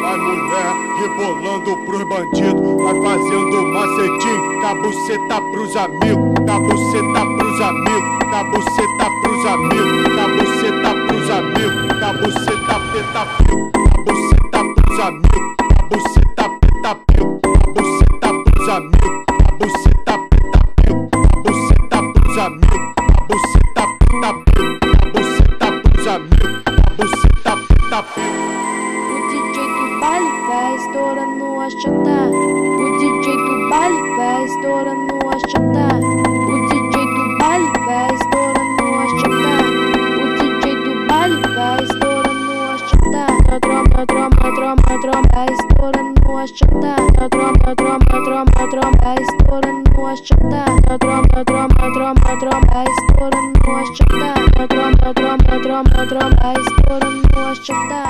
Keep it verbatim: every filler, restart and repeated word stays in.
Vai mulher rebolando pros bandidos, vai fazendo macetinho, cabuceta pros amigos, cabuceta pros amigos, cabuceta pros amigos, cabuceta pros amigos, cabuceta peta pico, cabuceta pros amigos, cabuceta peta pico, cabuceta pros amigos, cabuceta peta pico, cabuceta pros amigos, cabuceta peta pico, cabuceta pros amigos, cabuceta peta pico. O D J do baile vai estourando a chata. O D J do baile vai estourando a chata. O D J do baile vai estourando a chata. O D J do baile vai estourando a chata. Na troma, troma, troma, troma, vai estourando a chata. Na troma, troma, troma, troma, vai estourando a chata. Na troma, troma, troma, troma, vai estourando a chata. Na troma, troma, troma, troma, vai estourando a chata.